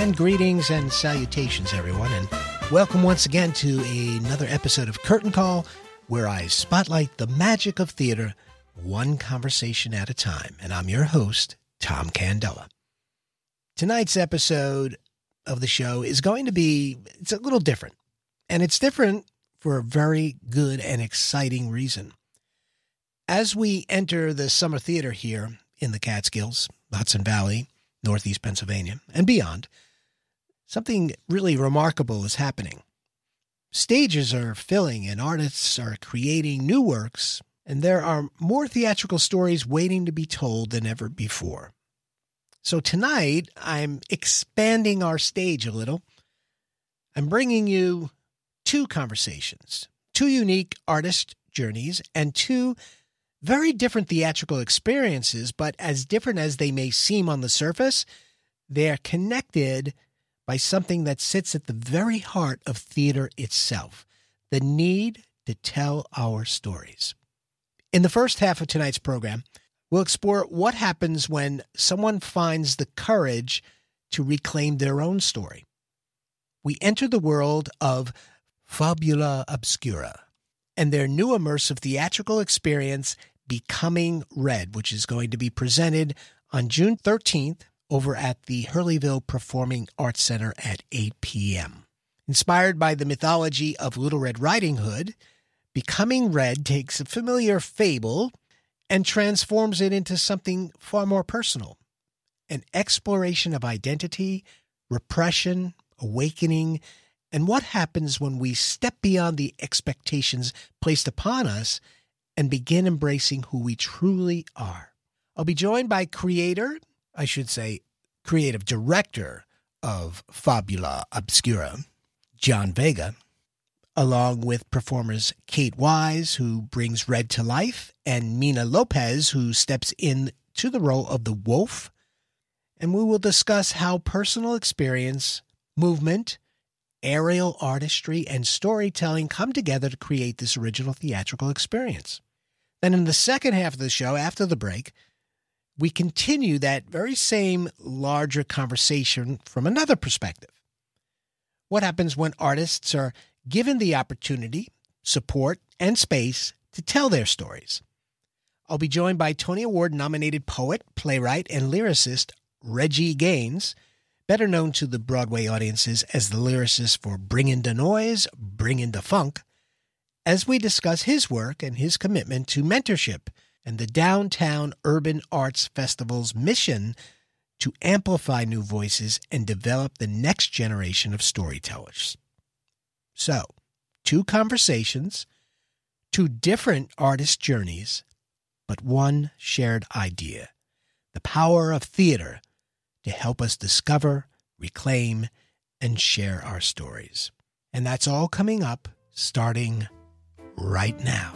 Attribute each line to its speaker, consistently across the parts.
Speaker 1: And greetings and salutations, everyone, and welcome once again to another episode of Curtain Call, where I spotlight the magic of theater one conversation at a time. And I'm your host, Tom Candela. Tonight's episode of the show is going to be, it's a little different. And it's different for a very good and exciting reason. As we enter the summer theater here in the Catskills, Hudson Valley, Northeast Pennsylvania, and beyond, something really remarkable is happening. Stages are filling and artists are creating new works, and there are more theatrical stories waiting to be told than ever before. So tonight, I'm expanding our stage a little. I'm bringing you two conversations, two unique artist journeys, and two very different theatrical experiences, but as different as they may seem on the surface, they are connected by something that sits at the very heart of theater itself, the need to tell our stories. In the first half of tonight's program, we'll explore what happens when someone finds the courage to reclaim their own story. We enter the world of Fabula Obscura and their new immersive theatrical experience, Becoming Red, which is going to be presented on June 13th over at the Hurleyville Performing Arts Center at 8 p.m. Inspired by the mythology of Little Red Riding Hood, Becoming Red takes a familiar fable and transforms it into something far more personal, an exploration of identity, repression, awakening, and what happens when we step beyond the expectations placed upon us and begin embracing who we truly are. I'll be joined by creative director of Fabula Obscura, John Vega, along with performers Kate Wise, who brings Red to life, and Mina Lopez, who steps into the role of the wolf. And we will discuss how personal experience, movement, aerial artistry, and storytelling come together to create this original theatrical experience. Then in the second half of the show, after the break, we continue that very same larger conversation from another perspective. What happens when artists are given the opportunity, support, and space to tell their stories? I'll be joined by Tony Award-nominated poet, playwright, and lyricist Reggie Gaines, better known to the Broadway audiences as the lyricist for Bringin' the Noise, Bringin' the Funk, as we discuss his work and his commitment to mentorship and the Downtown Urban Arts Festival's mission to amplify new voices and develop the next generation of storytellers. So, two conversations, two different artist journeys, but one shared idea: the power of theater to help us discover, reclaim, and share our stories. And that's all coming up starting right now.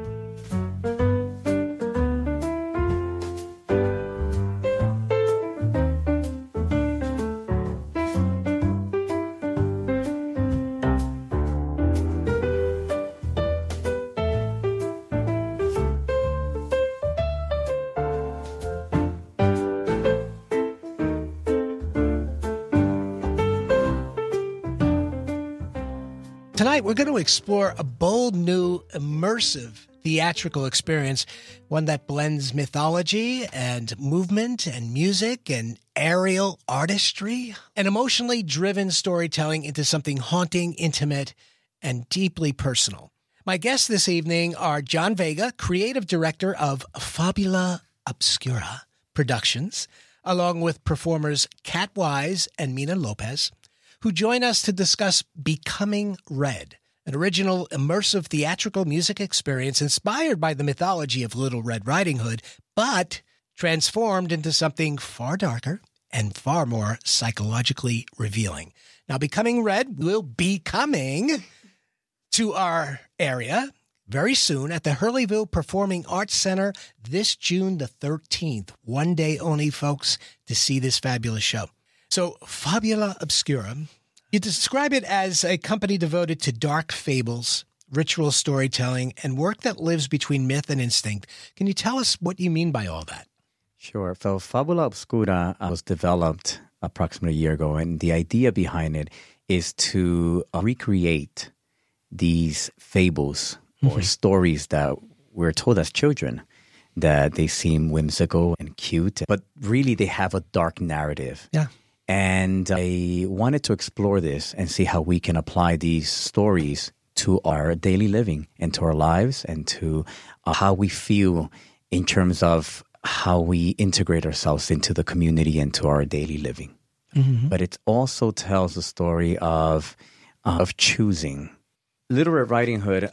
Speaker 1: Tonight, we're going to explore a bold, new, immersive theatrical experience, one that blends mythology and movement and music and aerial artistry and emotionally driven storytelling into something haunting, intimate, and deeply personal. My guests this evening are John Vega, creative director of Fabula Obscura Productions, along with performers Kat Wise and Mina Lopez, who join us to discuss Becoming Red, an original immersive theatrical music experience inspired by the mythology of Little Red Riding Hood, but transformed into something far darker and far more psychologically revealing. Now, Becoming Red will be coming to our area very soon at the Hurleyville Performing Arts Center this June the 13th. One day only, folks, to see this fabulous show. So, Fabula Obscura, you describe it as a company devoted to dark fables, ritual storytelling, and work that lives between myth and instinct. Can you tell us what you mean by all that?
Speaker 2: Sure. So Fabula Obscura was developed approximately a year ago. And the idea behind it is to recreate these fables or stories that we're told as children, that they seem whimsical and cute, but really they have a dark narrative.
Speaker 1: Yeah.
Speaker 2: And I wanted to explore this and see how we can apply these stories to our daily living and to our lives and to how we feel in terms of how we integrate ourselves into the community and to our daily living. But it also tells the story of choosing. Little Red Riding Hood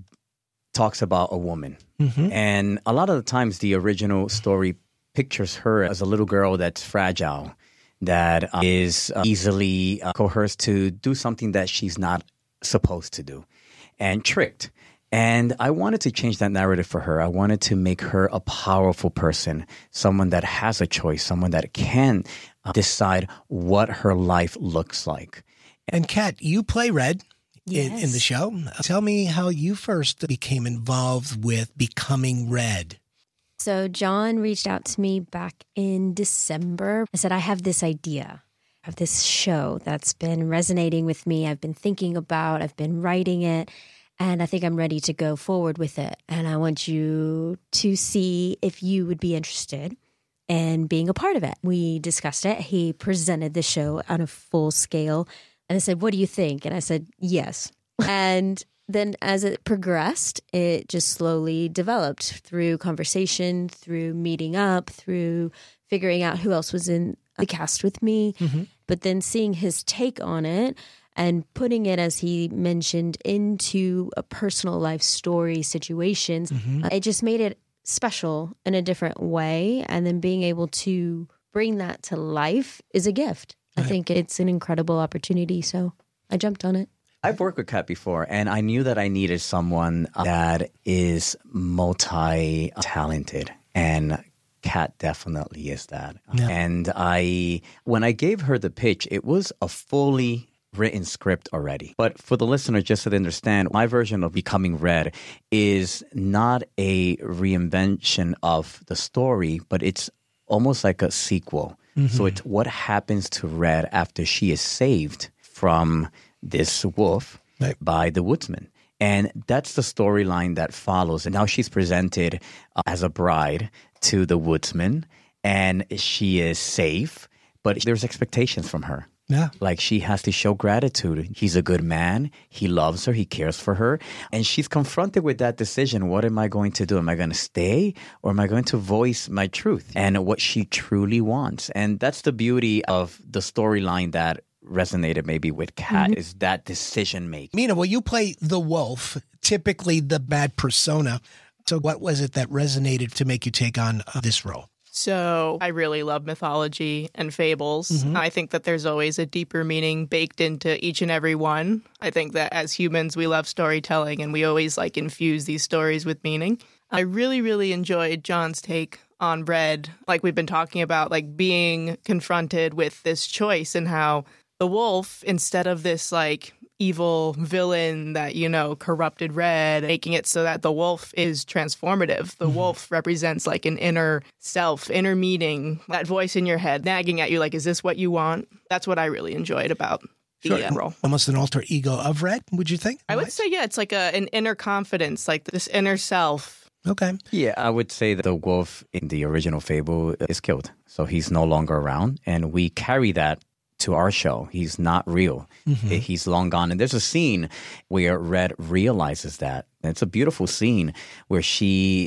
Speaker 2: talks about a woman. And a lot of the times the original story pictures her as a little girl that's fragile, that is easily coerced to do something that she's not supposed to do, and tricked. And I wanted to change that narrative for her. I wanted to make her a powerful person, someone that has a choice, someone that can decide what her life looks like.
Speaker 1: And Kat, you play Red.
Speaker 3: Yes.
Speaker 1: In the show. Tell me how you first became involved with becoming Red.
Speaker 3: So John reached out to me back in December. I said, I have this idea. I have this show that's been resonating with me. I've been thinking about, I've been writing it, and I think I'm ready to go forward with it. And I want you to see if you would be interested in being a part of it. We discussed it. He presented the show on a full scale. And I said, what do you think? And I said, yes. And then as it progressed, it just slowly developed through conversation, through meeting up, through figuring out who else was in the cast with me. But then seeing his take on it and putting it, as he mentioned, into a personal life story situations, it just made it special in a different way. And then being able to bring that to life is a gift. I think it's an incredible opportunity, so I jumped on it.
Speaker 2: I've worked with Kat before, and I knew that I needed someone that is multi-talented, and Kat definitely is that.
Speaker 1: Yeah.
Speaker 2: And when I gave her the pitch, it was a fully written script already. But for the listener, just so they understand, my version of Becoming Red is not a reinvention of the story, but it's almost like a sequel. So it's what happens to Red after she is saved from this wolf by the woodsman. And that's the storyline that follows. And now she's presented as a bride to the woodsman, and she is safe, but there's expectations from her.
Speaker 1: Yeah.
Speaker 2: Like she has to show gratitude. He's a good man. He loves her. He cares for her. And she's confronted with that decision. What am I going to do? Am I going to stay, or am I going to voice my truth and what she truly wants? And that's the beauty of the storyline that resonated maybe with Kat, is that decision making.
Speaker 1: Mina, well, you play the wolf, typically the bad persona. So what was it that resonated to make you take on this role?
Speaker 4: So I really love mythology and fables. I think that there's always a deeper meaning baked into each and every one. I think that as humans, we love storytelling, and we always infuse these stories with meaning. I really, really enjoyed John's take on Red, like we've been talking about, being confronted with this choice, and how the wolf, instead of this evil villain that, corrupted Red, making it so that the wolf is transformative. The wolf represents an inner self, inner meaning, that voice in your head nagging at you, is this what you want? That's what I really enjoyed about the role.
Speaker 1: Almost an alter ego of Red, would you think?
Speaker 4: I would say, yeah, it's an inner confidence, this inner self.
Speaker 1: Okay.
Speaker 2: Yeah, I would say that the wolf in the original fable is killed. So he's no longer around, and we carry that to our show. He's not real. He's long gone. And there's a scene where Red realizes that. And it's a beautiful scene where she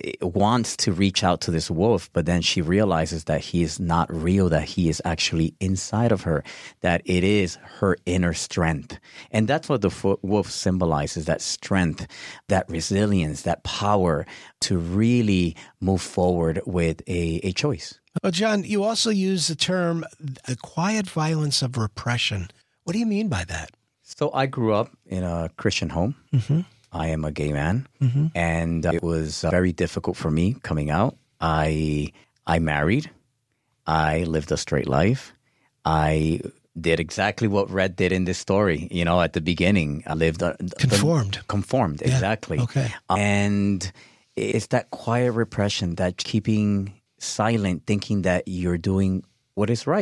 Speaker 2: wants to reach out to this wolf, but then she realizes that he is not real, that he is actually inside of her, that it is her inner strength. And that's what the wolf symbolizes, that strength, that resilience, that power to really move forward with a choice.
Speaker 1: Well, John, you also use the term the quiet violence of repression. What do you mean by that?
Speaker 2: So I grew up in a Christian home. I am a gay man, and it was very difficult for me coming out. I married. I lived a straight life. I did exactly what Red did in this story. At the beginning, I lived conformed,
Speaker 1: Yeah.
Speaker 2: exactly.
Speaker 1: Okay.
Speaker 2: And it's that quiet repression, that keeping silent, thinking that you're doing what is right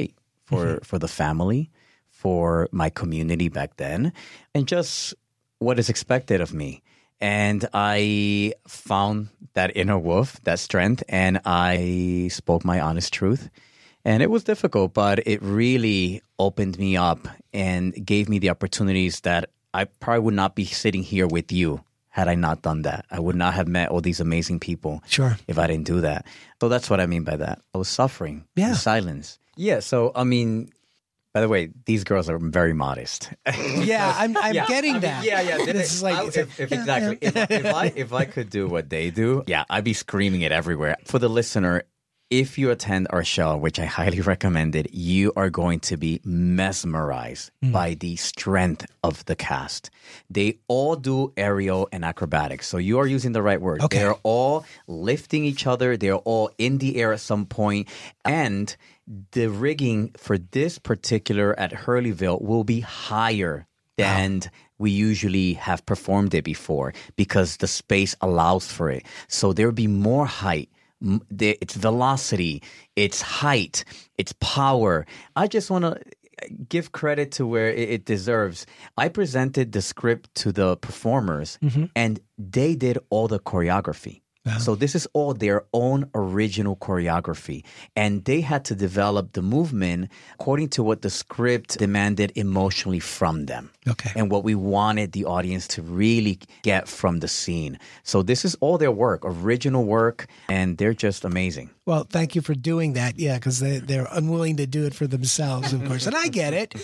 Speaker 2: for the family, for my community back then, and just what is expected of me. And I found that inner wolf, that strength, and I spoke my honest truth. And it was difficult, but it really opened me up and gave me the opportunities that I probably would not be sitting here with you had I not done that. I would not have met all these amazing people if I didn't do that. So that's what I mean by that. I was suffering in silence. Yeah, so, I mean, by the way, these girls are very modest.
Speaker 1: Yeah, I'm getting that.
Speaker 2: This is like, exactly. If I could do what they do, I'd be screaming it everywhere. For the listener, if you attend our show, which I highly recommend it, you are going to be mesmerized by the strength of the cast. They all do aerial and acrobatics. So you are using the right word.
Speaker 1: Okay.
Speaker 2: They're all lifting each other. They're all in the air at some point. And the rigging for this particular at Hurleyville will be higher than we usually have performed it before because the space allows for it. So there will be more height. It's velocity, it's height, it's power. I just want to give credit to where it deserves. I presented the script to the performers and they did all the choreography. So this is all their own original choreography. And they had to develop the movement according to what the script demanded emotionally from them.
Speaker 1: Okay.
Speaker 2: And what we wanted the audience to really get from the scene. So this is all their work, original work, and they're just amazing.
Speaker 1: Well, thank you for doing that. Yeah, because they're unwilling to do it for themselves, of course. And I get it.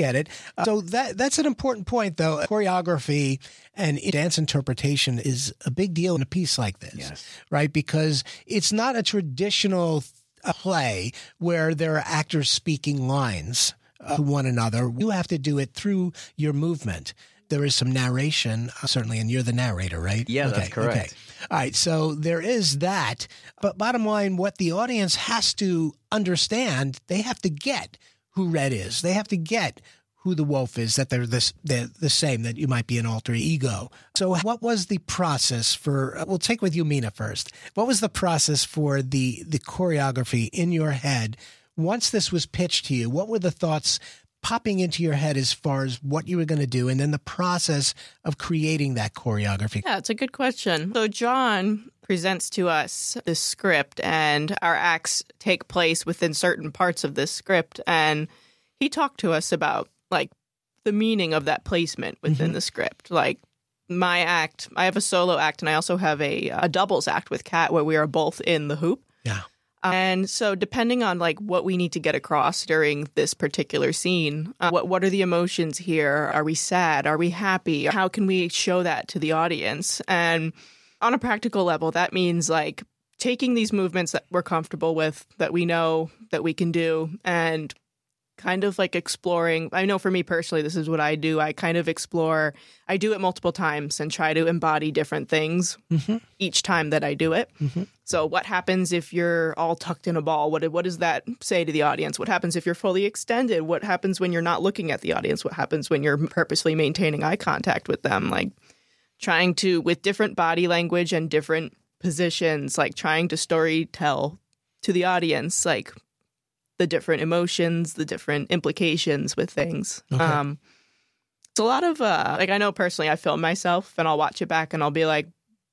Speaker 1: So that's an important point, though. Choreography and dance interpretation is a big deal in a piece like this, right? Because it's not a traditional play where there are actors speaking lines to one another. You have to do it through your movement. There is some narration, certainly, and you're the narrator, right?
Speaker 2: Yeah, that's correct.
Speaker 1: Okay. All right, so there is that. But bottom line, what the audience has to understand, they have to get who Red is. They have to get who the wolf is, that they're the same, that you might be an alter ego. So what was the process for, we'll take with you, Mina, first. What was the process for the choreography in your head once this was pitched to you? What were the thoughts popping into your head as far as what you were going to do, and then the process of creating that choreography?
Speaker 4: Yeah, it's a good question. So John presents to us this script, and our acts take place within certain parts of this script, and he talked to us about like the meaning of that placement within the script. Like my act, I have a solo act, and I also have a doubles act with Kat where we are both in the hoop.
Speaker 1: Yeah.
Speaker 4: And so depending on like what we need to get across during this particular scene, what are the emotions here? Are we sad? Are we happy? How can we show that to the audience? And on a practical level, that means like taking these movements that we're comfortable with, that we know that we can do, and kind of like exploring. I know for me personally, this is what I do. I kind of explore. I do it multiple times and try to embody different things each time that I do it. So what happens if you're all tucked in a ball? What does that say to the audience? What happens if you're fully extended? What happens when you're not looking at the audience? What happens when you're purposely maintaining eye contact with them? Like trying to, with different body language and different positions, like trying to story tell to the audience, like the different emotions, the different implications with things.
Speaker 1: Okay.
Speaker 4: It's a lot of, like I know personally I film myself and I'll watch it back and I'll be like,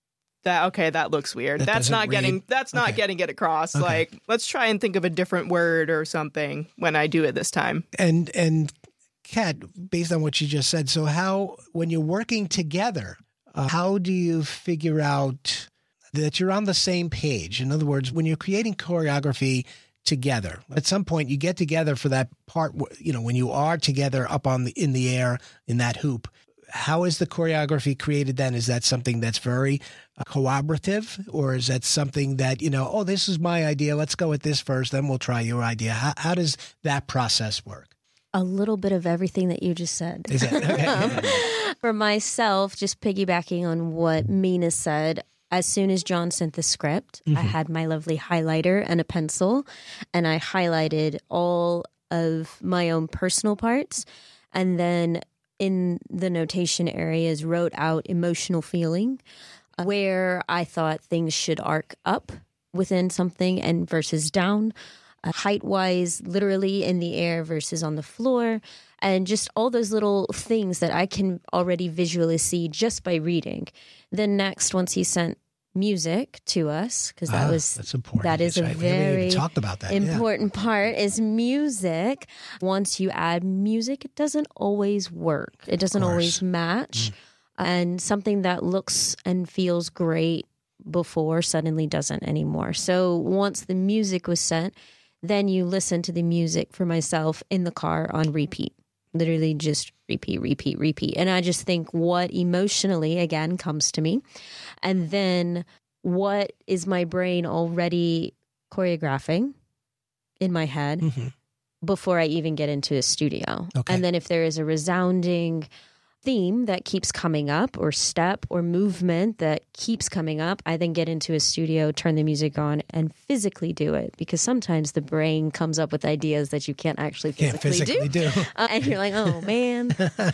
Speaker 4: that looks weird. That's not getting it across. Okay. Like, let's try and think of a different word or something when I do it this time.
Speaker 1: And Kat, based on what you just said, so how, when you're working together, how do you figure out that you're on the same page? In other words, when you're creating choreography together, at some point you get together for that part, when you are together up in the air in that hoop. How is the choreography created then? Is that something that's very cooperative, or is that something that, this is my idea, let's go with this first, then we'll try your idea? How does that process work?
Speaker 3: A little bit of everything that you just said.
Speaker 1: Is it? Okay.
Speaker 3: For myself, just piggybacking on what Mina said, as soon as John sent the script, I had my lovely highlighter and a pencil, and I highlighted all of my own personal parts, and then in the notation areas wrote out emotional feeling, where I thought things should arc up within something and versus down. height-wise, literally in the air versus on the floor, and just all those little things that I can already visually see just by reading. Then next, once he sent music to us, because
Speaker 1: that's important.
Speaker 3: That is
Speaker 1: that's
Speaker 3: a
Speaker 1: right. We haven't
Speaker 3: very
Speaker 1: even talked about that.
Speaker 3: important part is music. Once you add music, it doesn't always work. It doesn't always match. And something that looks and feels great before suddenly doesn't anymore. So once the music was sent, then you listen to the music for myself in the car on repeat. Literally just repeat, repeat, repeat. And I just think what emotionally, again, comes to me. And then what is my brain already choreographing in my head before I even get into a studio. Okay. And then if there is a resounding theme that keeps coming up, or step or movement that keeps coming up, I then get into a studio, turn the music on, and physically do it, because sometimes the brain comes up with ideas that you can't actually physically do. And you're like, oh man,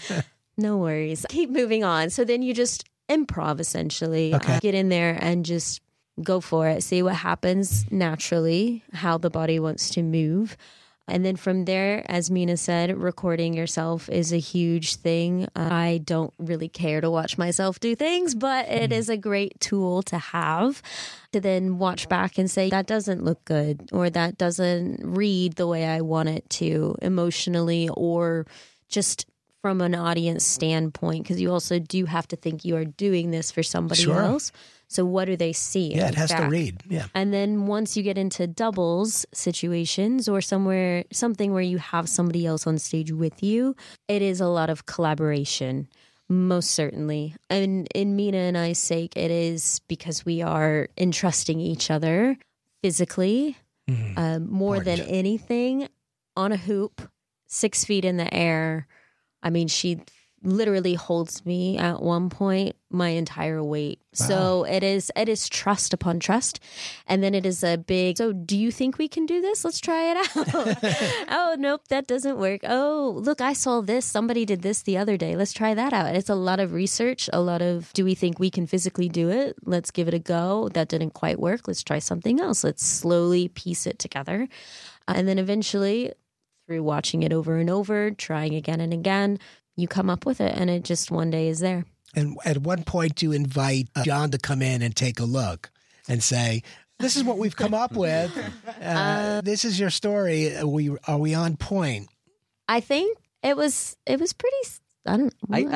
Speaker 3: no worries, keep moving on. So then you just improv, essentially. Get in there and just go for it, see what happens naturally, how the body wants to move. And then from there, as Mina said, recording yourself is a huge thing. I don't really care to watch myself do things, but it is a great tool to have to then watch back and say, that doesn't look good, or that doesn't read the way I want it to emotionally, or just from an audience standpoint, because you also do have to think you are doing this for somebody else. So what do they see?
Speaker 1: Yeah, it has to read. Yeah.
Speaker 3: And then once you get into doubles situations, or something where you have somebody else on stage with you, it is a lot of collaboration, most certainly. And in Mina and I's sake, it is because we are entrusting each other physically, more than anything, on a hoop, 6 feet in the air. I mean, she literally holds me at one point my entire weight. Wow. So it is trust upon trust. And then it is a big, so do you think we can do this? Let's try it out. Oh, nope, that doesn't work. Oh, look, I saw this. Somebody did this the other day. Let's try that out. It's a lot of research, a lot of, do we think we can physically do it? Let's give it a go. That didn't quite work. Let's try something else. Let's slowly piece it together. And then eventually, through watching it over and over, trying again and again, you come up with it, and it just one day is there.
Speaker 1: And at one point, you invite John to come in and take a look and say, this is what we've come up with. This is your story. Are we on point?
Speaker 3: I think it was pretty. I'm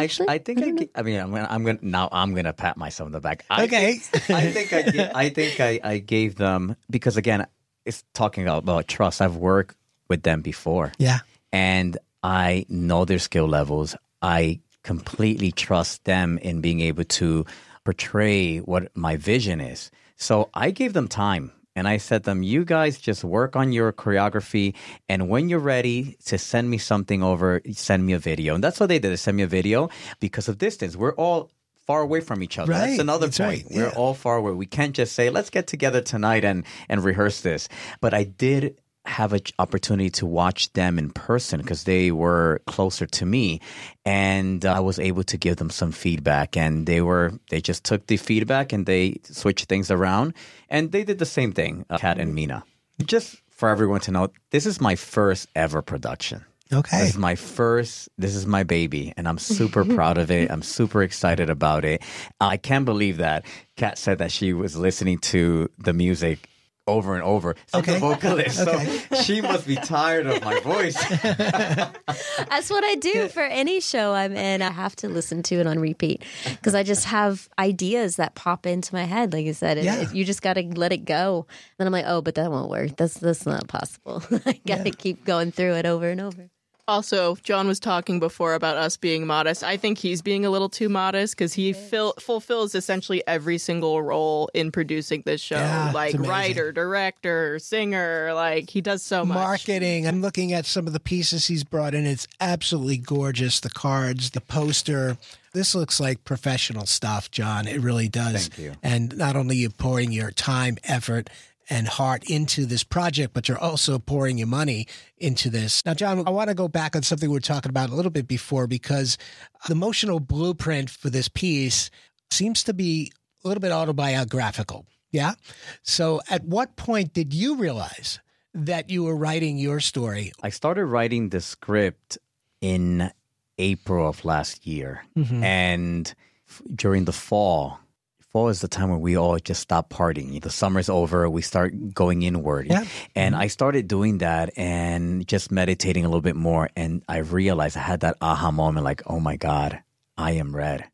Speaker 3: gonna pat myself on the back. I think
Speaker 2: I gave them, because again, it's talking about trust. I've worked with them before.
Speaker 1: Yeah.
Speaker 2: And I know their skill levels. I completely trust them in being able to portray what my vision is. So I gave them time, and I said to them, you guys just work on your choreography, and when you're ready to send me something over, send me a video. And that's what they did. They sent me a video because of distance. We're all far away from each other.
Speaker 1: Right.
Speaker 2: That's another point.
Speaker 1: Right. Yeah.
Speaker 2: We're all far away. We can't just say, let's get together tonight and rehearse this. But I did have an opportunity to watch them in person because they were closer to me, and I was able to give them some feedback, and they just took the feedback and they switched things around, and they did the same thing, Kat and Mina. Just for everyone to know, this is my first ever production.
Speaker 1: Okay.
Speaker 2: This is my baby, and I'm super proud of it. I'm super excited about it. I can't believe that Kat said that she was listening to the music over and over. The vocalist.
Speaker 1: Okay.
Speaker 2: So she must be tired of my voice.
Speaker 3: That's what I do for any show I'm in. I have to listen to it on repeat because I just have ideas that pop into my head. Like I said, you just got to let it go. Then I'm like, oh, but that won't work. That's not possible. I got to keep going through it over and over.
Speaker 4: Also, John was talking before about us being modest. I think he's being a little too modest because he fulfills essentially every single role in producing this show.
Speaker 1: Yeah,
Speaker 4: like writer, director, singer, like he does so much.
Speaker 1: Marketing. I'm looking at some of the pieces he's brought in. It's absolutely gorgeous. The cards, the poster. This looks like professional stuff, John. It really does.
Speaker 2: Thank you.
Speaker 1: And not only are you pouring your time, effort, and heart into this project, but you're also pouring your money into this. Now, John, I want to go back on something we were talking about a little bit before, because the emotional blueprint for this piece seems to be a little bit autobiographical. Yeah. So at what point did you realize that you were writing your story?
Speaker 2: I started writing the script in April of last year. And during the fall is the time when we all just stop partying. The summer's over. We start going inward.
Speaker 1: Yeah.
Speaker 2: And I started doing that and just meditating a little bit more. And I realized I had that aha moment like, oh my God, I am Red.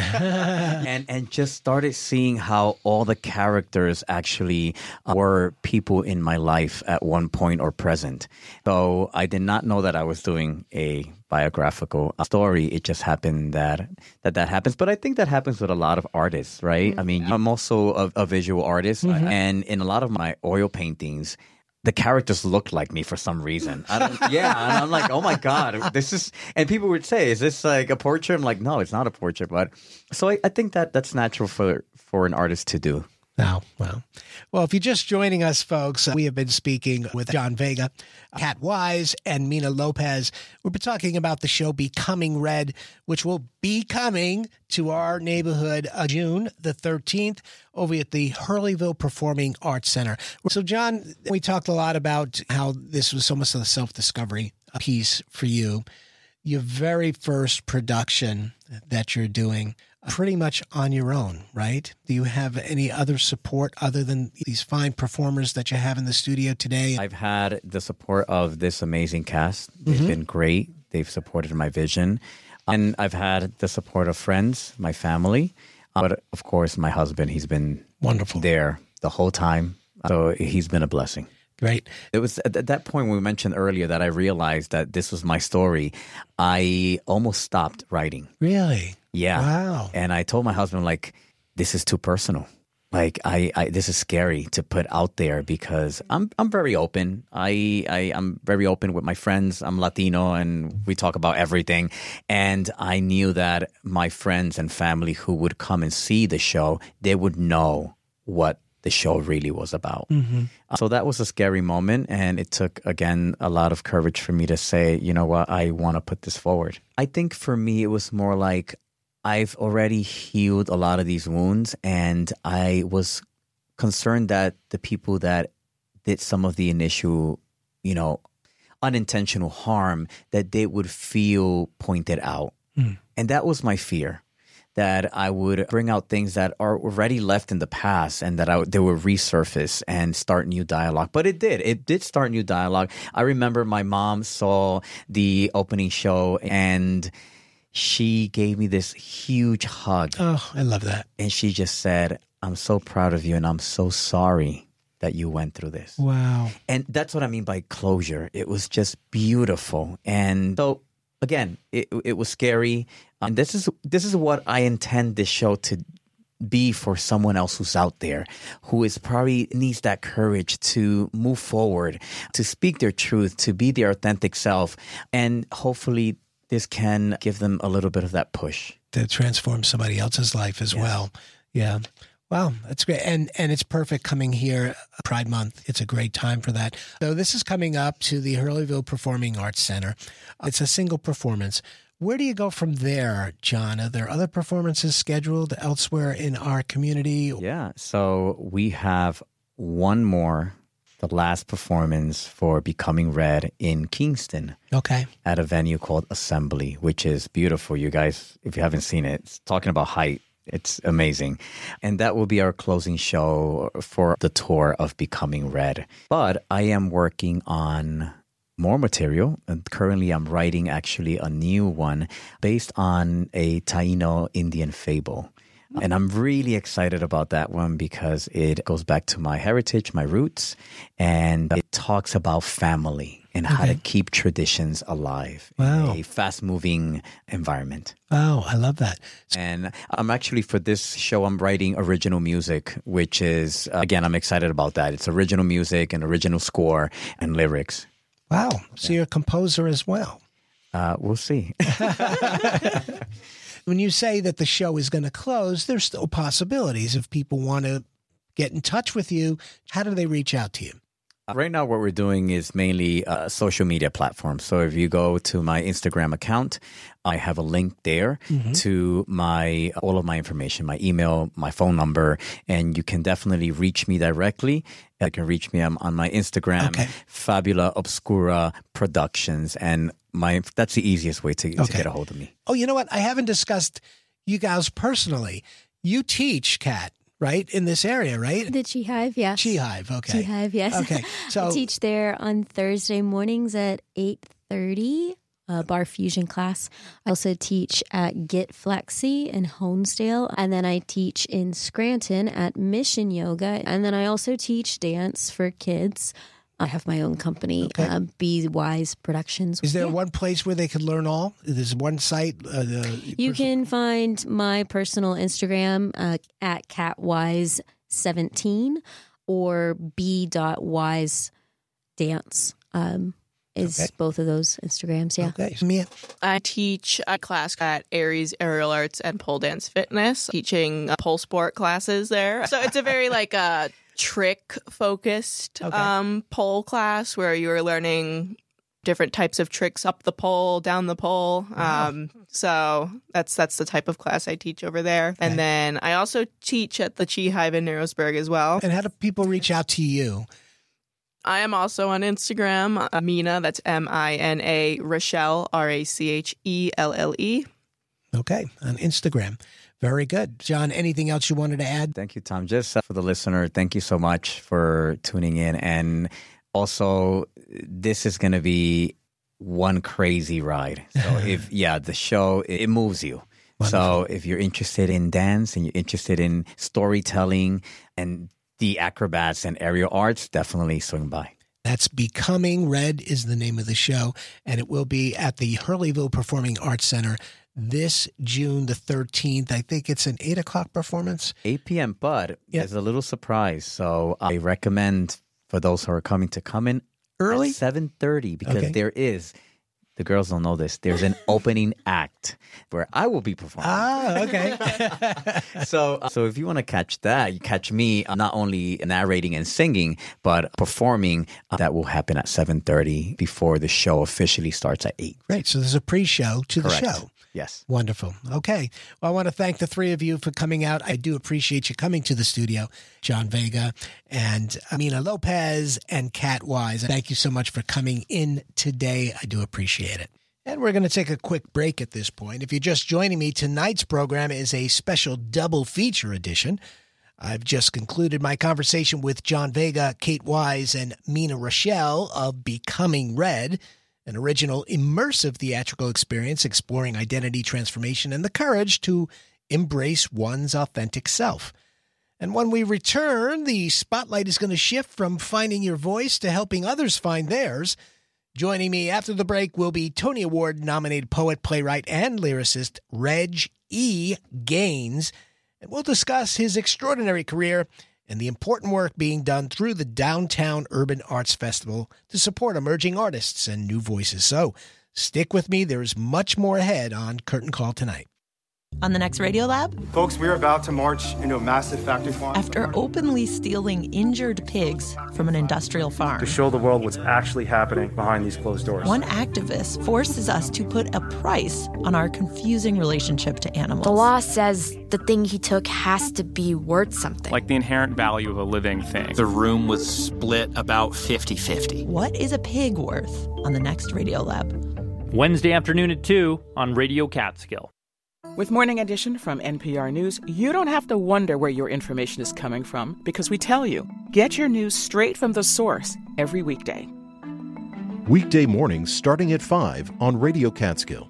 Speaker 2: and just started seeing how all the characters actually were people in my life at one point or present. So I did not know that I was doing a biographical story. It just happened that happens. But I think that happens with a lot of artists, right? I mean, I'm also a visual artist, and in a lot of my oil paintings, the characters look like me for some reason. And I'm like, oh my God, this is, and people would say, is this like a portrait? I'm like, no, it's not a portrait. But so I think that that's natural for an artist to do.
Speaker 1: Oh, well, if you're just joining us, folks, we have been speaking with John Vega, Kat Wise, and Mina Lopez. We've been talking about the show Becoming Red, which will be coming to our neighborhood June the 13th over at the Hurleyville Performing Arts Center. So, John, we talked a lot about how this was almost a self-discovery piece for you. Your very first production that you're doing pretty much on your own, right? Do you have any other support other than these fine performers that you have in the studio today?
Speaker 2: I've had the support of this amazing cast. They've been great. They've supported my vision. And I've had the support of friends, my family. But of course, my husband, he's been
Speaker 1: wonderful
Speaker 2: there the whole time. So he's been a blessing.
Speaker 1: Great.
Speaker 2: It was at that point when we mentioned earlier that I realized that this was my story. I almost stopped writing.
Speaker 1: Really?
Speaker 2: Yeah.
Speaker 1: Wow.
Speaker 2: And I told my husband, like, this is too personal. Like, I this is scary to put out there because I'm very open. I'm very open with my friends. I'm Latino and we talk about everything. And I knew that my friends and family who would come and see the show, they would know what the show really was about. So that was a scary moment. And it took, again, a lot of courage for me to say, you know what, I want to put this forward. I think for me, it was more like I've already healed a lot of these wounds. And I was concerned that the people that did some of the initial, unintentional harm, that they would feel pointed out. And that was my fear. That I would bring out things that are already left in the past and that they would resurface and start new dialogue. But it did. It did start new dialogue. I remember my mom saw the opening show and she gave me this huge hug.
Speaker 1: Oh, I love that.
Speaker 2: And she just said, I'm so proud of you and I'm so sorry that you went through this.
Speaker 1: Wow.
Speaker 2: And that's what I mean by closure. It was just beautiful. And so, again, it was scary. And this is what I intend this show to be for someone else who's out there, who is probably needs that courage to move forward, to speak their truth, to be their authentic self. And hopefully this can give them a little bit of that push.
Speaker 1: To transform somebody else's life as well. Yeah. Wow, that's great. And it's perfect coming here, Pride Month. It's a great time for that. So this is coming up to the Hurleyville Performing Arts Center. It's a single performance. Where do you go from there, John? Are there other performances scheduled elsewhere in our community?
Speaker 2: Yeah, so we have one more, the last performance for Becoming Red in Kingston.
Speaker 1: Okay.
Speaker 2: At a venue called Assembly, which is beautiful. You guys, if you haven't seen it, it's talking about height. It's amazing. And that will be our closing show for the tour of Becoming Red. But I am working on more material. And currently, I'm writing actually a new one based on a Taino Indian fable. And I'm really excited about that one because it goes back to my heritage, my roots, and it talks about family and how to keep traditions alive in a fast-moving environment.
Speaker 1: Oh, I love that.
Speaker 2: And I'm actually, for this show, I'm writing original music, which is, again, I'm excited about that. It's original music and original score and lyrics.
Speaker 1: Wow. So you're a composer as well.
Speaker 2: We'll see.
Speaker 1: When you say that the show is going to close, there's still possibilities. If people want to get in touch with you, how do they reach out to you?
Speaker 2: Right now, what we're doing is mainly social media platforms. So if you go to my Instagram account, I have a link there to all of my information, my email, my phone number, and you can definitely reach me directly. You can reach me on my Instagram, Fabula Obscura Productions, and that's the easiest way to get a hold of me.
Speaker 1: Oh, you know what? I haven't discussed you guys personally. You teach, Kat, right, in this area, right?
Speaker 3: The Chi Hive, yes.
Speaker 1: Chi Hive, okay.
Speaker 3: Chi Hive, yes.
Speaker 1: Okay, so
Speaker 3: I teach there on Thursday mornings at 8:30, bar fusion class. I also teach at Get Flexi in Honesdale, and then I teach in Scranton at Mission Yoga, and then I also teach dance for kids. I have my own company, Be Wise Productions.
Speaker 1: Is there one place where they could learn all? There's one site?
Speaker 3: You can find my personal Instagram at catwise17 or b.wisedance is both of those Instagrams, yeah.
Speaker 1: Okay. Mia?
Speaker 4: I teach a class at Aries Aerial Arts and Pole Dance Fitness, teaching pole sport classes there. So it's a very trick-focused pole class where you're learning different types of tricks up the pole, down the pole. So that's the type of class I teach over there. Okay. And then I also teach at the Chi Hive in Narrowsburg as well.
Speaker 1: And how do people reach out to you?
Speaker 4: I am also on Instagram, Mina, that's M-I-N-A, Rachelle, R-A-C-H-E-L-L-E. Okay, on Instagram.
Speaker 1: Very good. John, anything else you wanted to add?
Speaker 2: Thank you, Tom. Just for the listener, thank you so much for tuning in. And also, this is going to be one crazy ride. So the show, it moves you. Wonderful. So if you're interested in dance and you're interested in storytelling and the acrobats and aerial arts, definitely swing by.
Speaker 1: That's Becoming Red is the name of the show, and it will be at the Hurleyville Performing Arts Center this June the 13th. I think it's an 8 o'clock performance.
Speaker 2: 8 p.m., but there's a little surprise. So I recommend for those who are coming to come in
Speaker 1: early,
Speaker 2: at 7:30, because there is, the girls don't know this, there's an opening act where I will be performing.
Speaker 1: Okay.
Speaker 2: So if you want to catch that, you catch me not only narrating and singing, but performing. That will happen at 7:30 before the show officially starts at 8.
Speaker 1: Great. So there's a pre-show to the show.
Speaker 2: Yes.
Speaker 1: Wonderful. Okay. Well, I want to thank the three of you for coming out. I do appreciate you coming to the studio, John Vega and Amina Lopez and Kat Wise. Thank you so much for coming in today. I do appreciate it. And we're going to take a quick break at this point. If you're just joining me, tonight's program is a special double feature edition. I've just concluded my conversation with John Vega, Kate Wise, and Mina Rachelle of Becoming Red, an original immersive theatrical experience exploring identity transformation and the courage to embrace one's authentic self. And when we return, the spotlight is going to shift from finding your voice to helping others find theirs. Joining me after the break will be Tony Award-nominated poet, playwright, and lyricist Reg E. Gaines, and we'll discuss his extraordinary career and the important work being done through the Downtown Urban Arts Festival to support emerging artists and new voices. So stick with me. There's much more ahead on Curtain Call tonight.
Speaker 5: On the next Radio Lab,
Speaker 6: folks, we're about to march into a massive factory farm.
Speaker 5: After openly stealing injured pigs from an industrial farm.
Speaker 6: To show the world what's actually happening behind these closed doors.
Speaker 5: One activist forces us to put a price on our confusing relationship to animals.
Speaker 7: The law says the thing he took has to be worth something.
Speaker 8: Like the inherent value of a living thing.
Speaker 9: The room was split about 50-50.
Speaker 5: What is a pig worth on the next Radio Lab?
Speaker 8: Wednesday afternoon at 2 on Radio Catskill.
Speaker 10: With Morning Edition from NPR News, you don't have to wonder where your information is coming from because we tell you. Get your news straight from the source every weekday.
Speaker 11: Weekday mornings starting at 5 on Radio Catskill.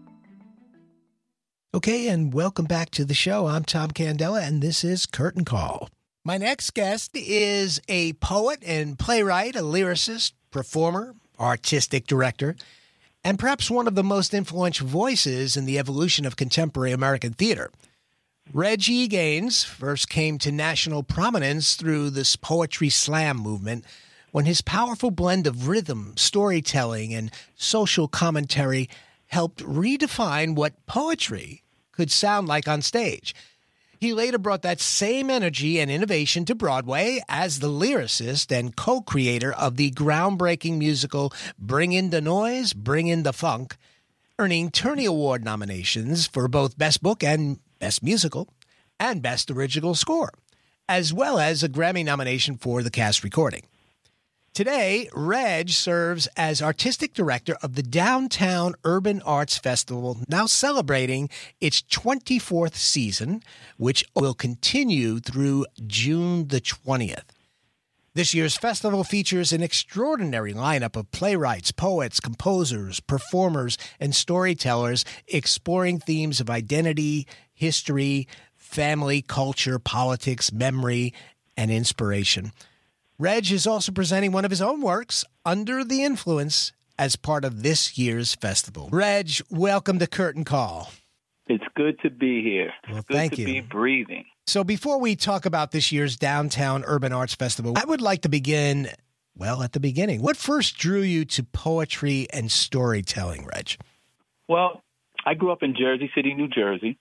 Speaker 1: Okay, and welcome back to the show. I'm Tom Candela, and this is Curtain Call. My next guest is a poet and playwright, a lyricist, performer, artistic director, and perhaps one of the most influential voices in the evolution of contemporary American theater. Reg E. Gaines first came to national prominence through this poetry slam movement when his powerful blend of rhythm, storytelling, and social commentary helped redefine what poetry could sound like on stage. He later brought that same energy and innovation to Broadway as the lyricist and co-creator of the groundbreaking musical Bring in the Noise, Bring in the Funk, earning Tony Award nominations for both Best Book and Best Musical and Best Original Score, as well as a Grammy nomination for the cast recording. Today, Reg serves as artistic director of the Downtown Urban Arts Festival, now celebrating its 24th season, which will continue through June the 20th. This year's festival features an extraordinary lineup of playwrights, poets, composers, performers, and storytellers exploring themes of identity, history, family, culture, politics, memory, and inspiration. Reg is also presenting one of his own works, Under the Influence, as part of this year's festival. Reg, welcome to Curtain Call.
Speaker 12: It's good to be here.
Speaker 1: Well,
Speaker 12: it's good
Speaker 1: thank
Speaker 12: to
Speaker 1: you.
Speaker 12: be breathing.
Speaker 1: So before we talk about this year's Downtown Urban Arts Festival, I would like to begin, at the beginning. What first drew you to poetry and storytelling, Reg?
Speaker 12: Well, I grew up in Jersey City, New Jersey,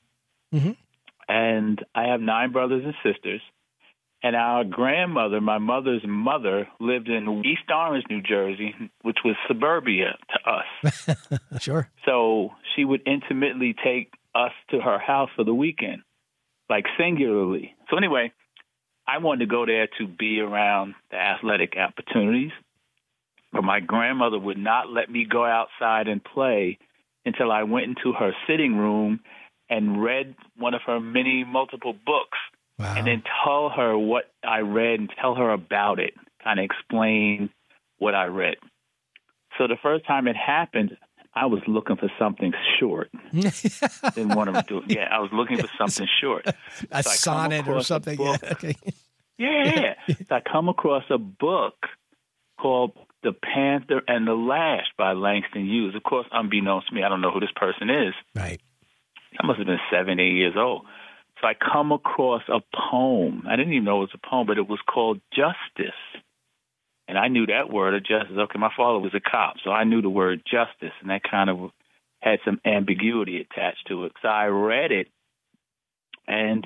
Speaker 12: and I have 9 brothers and sisters. And our grandmother, my mother's mother, lived in East Orange, New Jersey, which was suburbia to us.
Speaker 1: Sure.
Speaker 12: So she would intimately take us to her house for the weekend, like singularly. So anyway, I wanted to go there to be around the athletic opportunities, but my grandmother would not let me go outside and play until I went into her sitting room and read one of her many multiple books. Wow. And then tell her what I read and tell her about it, kind of explain what I read. So the first time it happened, I was looking for something short. Didn't want to do it. Yeah, I was looking for something short.
Speaker 1: A sonnet or something.
Speaker 12: Yeah, okay. Yeah. So I come across a book called The Panther and the Lash by Langston Hughes. Of course, unbeknownst to me, I don't know who this person is.
Speaker 1: Right.
Speaker 12: I must have been 7, 8 years old. So I come across a poem. I didn't even know it was a poem, but it was called Justice. And I knew that word of justice. Okay, my father was a cop, so I knew the word justice, and that kind of had some ambiguity attached to it. So I read it, and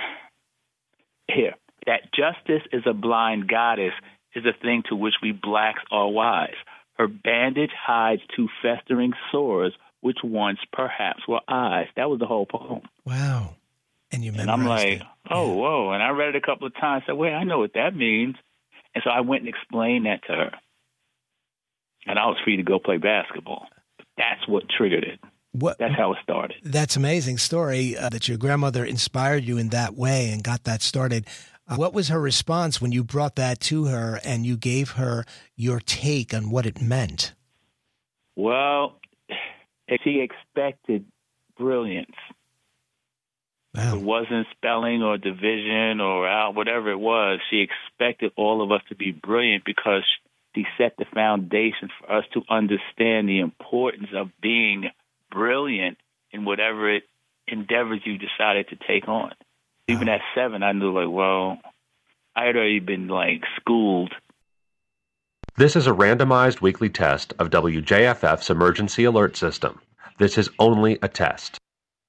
Speaker 12: that justice is a blind goddess is a thing to which we blacks are wise. Her bandage hides 2 festering sores, which once perhaps were eyes. That was the whole poem.
Speaker 1: Wow. And
Speaker 12: I'm like,
Speaker 1: it.
Speaker 12: Whoa. And I read it a couple of times. I said, wait, I know what that means. And so I went and explained that to her. And I was free to go play basketball. That's what triggered it. That's how it started.
Speaker 1: That's an amazing story that your grandmother inspired you in that way and got that started. What was her response when you brought that to her and you gave her your take on what it meant?
Speaker 12: Well, she expected brilliance.
Speaker 1: Wow.
Speaker 12: It wasn't spelling or division or whatever it was. She expected all of us to be brilliant because she set the foundation for us to understand the importance of being brilliant in whatever endeavors you decided to take on. Even at 7, I knew, I had already been, schooled.
Speaker 13: This is a randomized weekly test of WJFF's emergency alert system. This is only a test.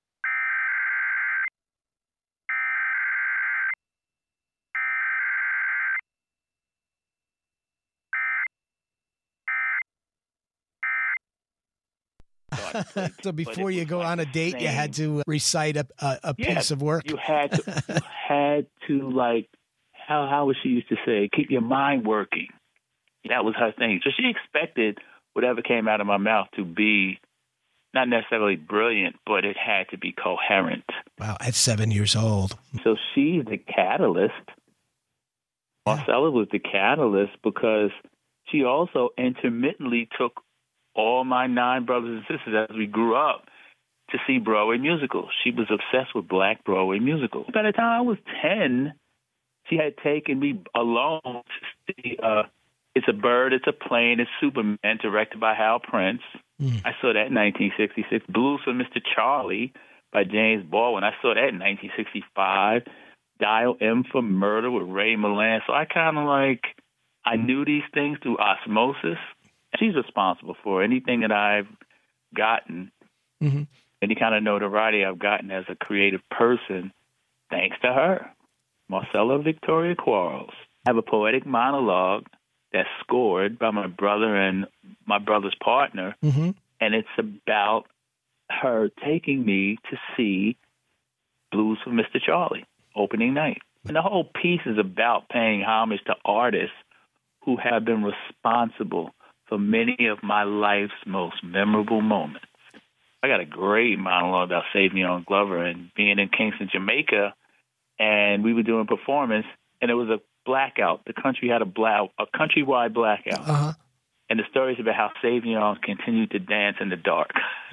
Speaker 1: So before you go on a date, you had to recite a piece of work.
Speaker 12: You had to how she used to say, keep your mind working. That was her thing. So she expected whatever came out of my mouth to be not necessarily brilliant, but it had to be coherent.
Speaker 1: Wow, at 7 years old.
Speaker 12: So she's the catalyst. Marcella was the catalyst because she also intermittently took all my 9 brothers and sisters as we grew up to see Broadway musicals. She was obsessed with Black Broadway musicals. By the time I was 10, she had taken me alone to see It's a Bird, It's a Plane, It's Superman, directed by Hal Prince. I saw that in 1966. Blues for Mr. Charlie by James Baldwin. I saw that in 1965. Dial M for Murder with Ray Milland. So I kind of I knew these things through osmosis. She's responsible for anything that I've gotten, any kind of notoriety I've gotten as a creative person thanks to her, Marcella Victoria Quarles. I have a poetic monologue that's scored by my brother and my brother's partner, and it's about her taking me to see Blues for Mr. Charlie opening night. And the whole piece is about paying homage to artists who have been responsible for many of my life's most memorable moments. I got a great monologue about Savion Glover and being in Kingston, Jamaica, and we were doing a performance, and it was a blackout. The country had a countrywide blackout. And the story is about how Savion continued to dance in the dark.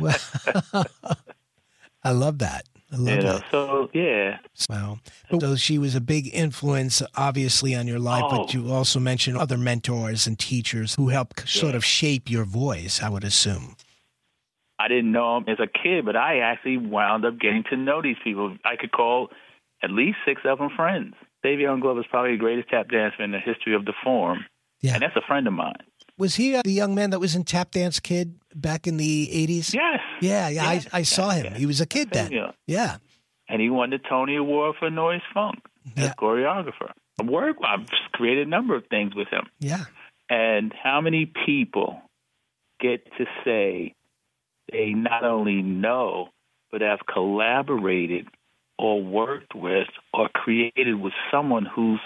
Speaker 1: I love that. I love that.
Speaker 12: So, yeah.
Speaker 1: Wow. So she was a big influence, obviously, on your life, but you also mentioned other mentors and teachers who helped sort of shape your voice, I would assume.
Speaker 12: I didn't know them as a kid, but I actually wound up getting to know these people. I could call at least 6 of them friends. Savion Glover is probably the greatest tap dancer in the history of the form, and that's a friend of mine.
Speaker 1: Was he the young man that was in Tap Dance Kid back in the 80s?
Speaker 12: Yes.
Speaker 1: Yeah. I saw him. He was a kid then. Yeah.
Speaker 12: And he won the Tony Award for Noise Funk as choreographer. I've created a number of things with him.
Speaker 1: Yeah.
Speaker 12: And how many people get to say they not only know, but have collaborated or worked with or created with someone who's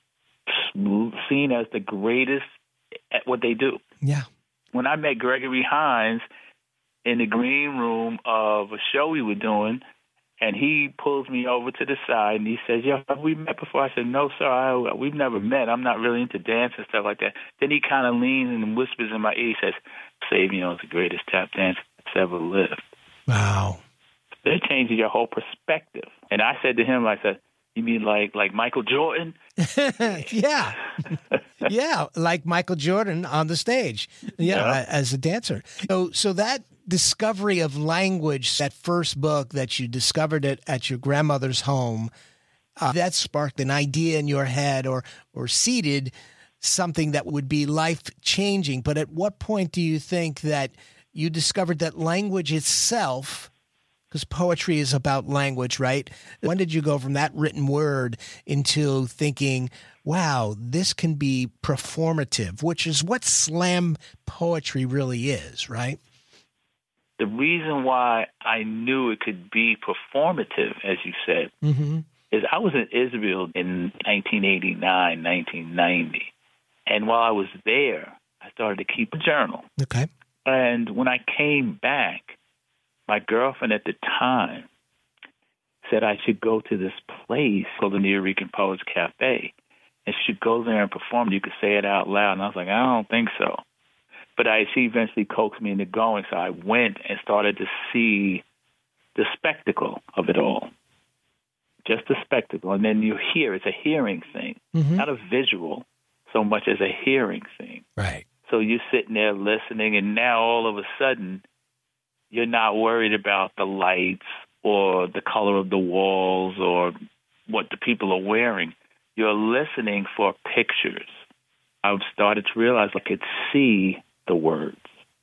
Speaker 12: seen as the greatest at what they do.
Speaker 1: Yeah.
Speaker 12: When I met Gregory Hines in the green room of a show we were doing, and he pulls me over to the side and he says, "Yo, have we met before?" I said, "No, sir, we've never met. I'm not really into dance and stuff like that." Then he kind of leans and whispers in my ear. He says, "Savion's the greatest tap dancer that's ever lived."
Speaker 1: Wow.
Speaker 12: That changes your whole perspective. And I said to him, I said, "You mean like Michael Jordan?"
Speaker 1: Yeah. Yeah, like Michael Jordan on the stage, as a dancer. So that discovery of language, that first book that you discovered it at your grandmother's home, that sparked an idea in your head or seeded something that would be life-changing. But at what point do you think that you discovered that language itself, because poetry is about language, right? When did you go from that written word into thinking, wow, this can be performative, which is what slam poetry really is, right?
Speaker 12: The reason why I knew it could be performative, as you said, is I was in Israel in 1989, 1990. And while I was there, I started to keep a journal.
Speaker 1: Okay.
Speaker 12: And when I came back, my girlfriend at the time said I should go to this place called the Nuyorican Poets Cafe. And she should go there and perform. You could say it out loud. And I was like, I don't think so. But she eventually coaxed me into going. So I went and started to see the spectacle of it all. Just the spectacle. And then you hear. It's a hearing thing, not a visual so much as a hearing thing.
Speaker 1: Right.
Speaker 12: So you're sitting there listening, and now all of a sudden, you're not worried about the lights or the color of the walls or what the people are wearing. You're listening for pictures. I've started to realize I could see the words.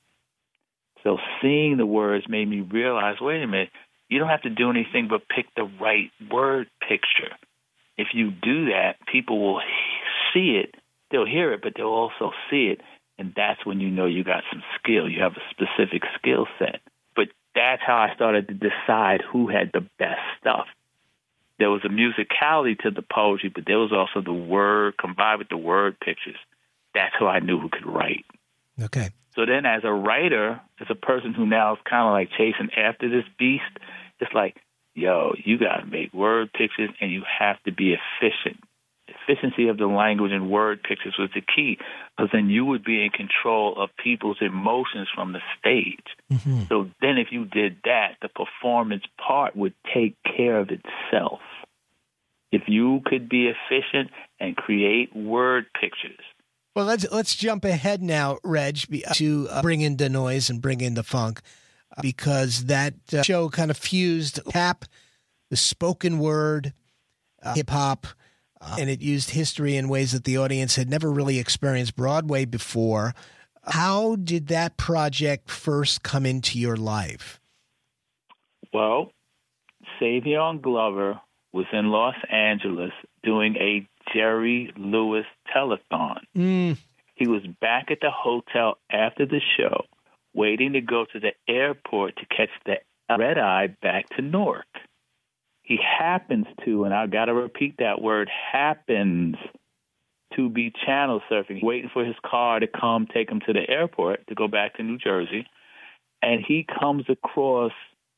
Speaker 12: So seeing the words made me realize, wait a minute, you don't have to do anything but pick the right word picture. If you do that, people will see it. They'll hear it, but they'll also see it. And that's when you know you got some skill. You have a specific skill set. But that's how I started to decide who had the best stuff. There was a musicality to the poetry, but there was also the word combined with the word pictures. That's who I knew who could write.
Speaker 1: Okay.
Speaker 12: So then as a writer, as a person who now is kind of like chasing after this beast, it's like, yo, you got to make word pictures and you have to be efficient. Efficiency of the language and word pictures was the key, because then you would be in control of people's emotions from the stage. So then if you did that, the performance part would take care of itself. If you could be efficient and create word pictures.
Speaker 1: Well, let's jump ahead now, Reg, to bring in the noise and bring in the funk, because that show kind of fused tap, the spoken word, hip-hop, and it used history in ways that the audience had never really experienced Broadway before. How did that project first come into your life?
Speaker 12: Well, Savion Glover was in Los Angeles doing a Jerry Lewis telethon. He was back at the hotel after the show, waiting to go to the airport to catch the red eye back to Newark. He happens to, and I've got to repeat that word, happens to be channel surfing, waiting for his car to come take him to the airport to go back to New Jersey. And he comes across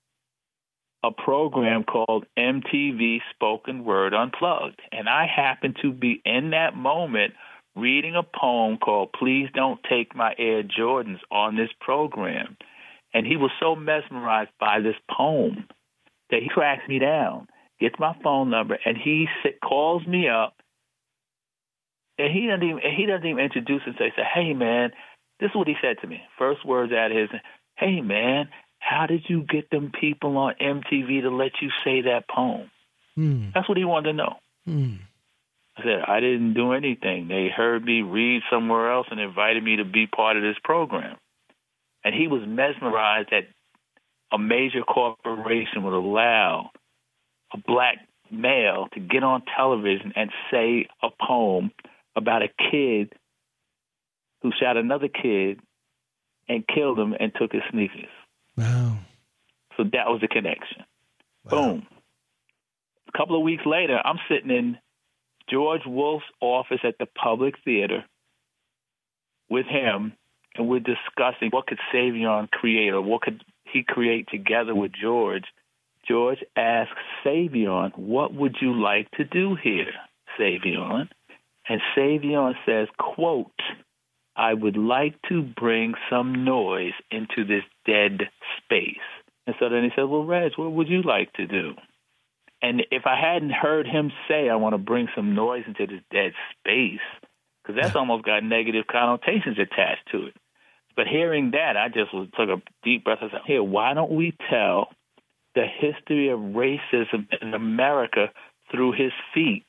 Speaker 12: a program called MTV Spoken Word Unplugged. And I happen to be in that moment reading a poem called Please Don't Take My Air Jordans on this program. And he was so mesmerized by this poem that he tracks me down, gets my phone number, and he calls me up. And he doesn't even introduce himself. He said, hey, man, this is what he said to me. First words out of his, hey, man, how did you get them people on MTV to let you say that poem? That's what he wanted to know. I said, I didn't do anything. They heard me read somewhere else and invited me to be part of this program. And he was mesmerized that a major corporation would allow a black male to get on television and say a poem about a kid who shot another kid and killed him and took his sneakers.
Speaker 1: Wow.
Speaker 12: So that was the connection. Wow. Boom. A couple of weeks later, I'm sitting in George Wolfe's office at the Public Theater with him, and we're discussing what could Savion create, or what could he create together with George. George asks Savion, what would you like to do here, Savion? And Savion says, quote, I would like to bring some noise into this dead space. And so then he said, well, Reg, what would you like to do? And if I hadn't heard him say, I want to bring some noise into this dead space, because that's almost got negative connotations attached to it. But hearing that, I just took a deep breath and said, here, why don't we tell the history of racism in America through his feet?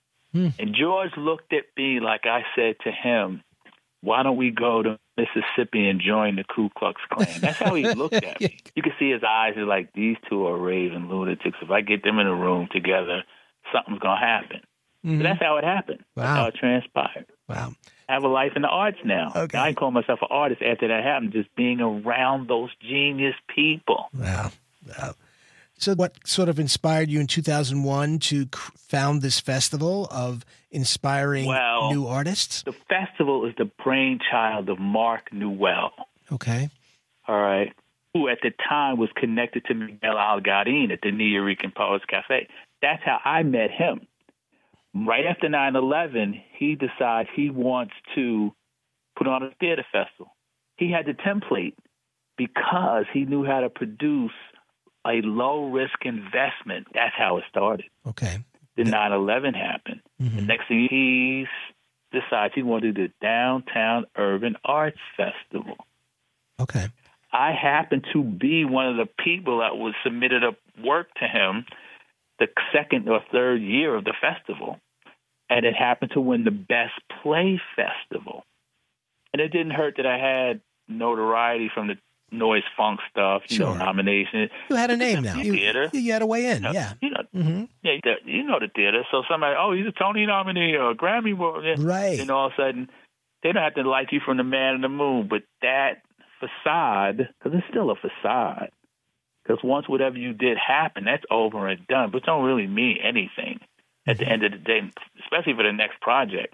Speaker 12: And George looked at me like I said to him, why don't we go to Mississippi and join the Ku Klux Klan? That's how he looked at me. You could see his eyes are like, these two are raving lunatics. If I get them in a room together, something's going to happen. So that's how it happened.
Speaker 1: Wow.
Speaker 12: That's how it transpired.
Speaker 1: Wow.
Speaker 12: I have a life in the arts now.
Speaker 1: Okay.
Speaker 12: I call myself an artist after that happened, just being around those genius people.
Speaker 1: Wow. Wow. So what sort of inspired you in 2001 to found this festival of inspiring new artists?
Speaker 12: The festival is the brainchild of Mark Newell.
Speaker 1: Okay.
Speaker 12: All right. Who at the time was connected to Miguel Algarin at the Nuyorican Poets Cafe. That's how I met him. Right after 9/11, he decides he wants to put on a theater festival. He had the template because he knew how to produce a low-risk investment. That's how it started.
Speaker 1: Okay.
Speaker 12: Then 9/11 happened. The next thing he decides he wanted to do the Downtown Urban Arts Festival.
Speaker 1: Okay.
Speaker 12: I happened to be one of the people that was submitted a work to him the second or third year of the festival, and it happened to win the Best Play Festival. And it didn't hurt that I had notoriety from the noise funk stuff, you know, nomination.
Speaker 1: You had a name now.
Speaker 12: Theater.
Speaker 1: You had a way in,
Speaker 12: yeah. You know, you know the theater. So somebody, he's a Tony nominee or a Grammy Award.
Speaker 1: Right.
Speaker 12: And all of a sudden, they don't have to like you from the Man in the Moon, but that facade, because it's still a facade, because once whatever you did happened, that's over and done, but it don't really mean anything at the end of the day, especially for the next project.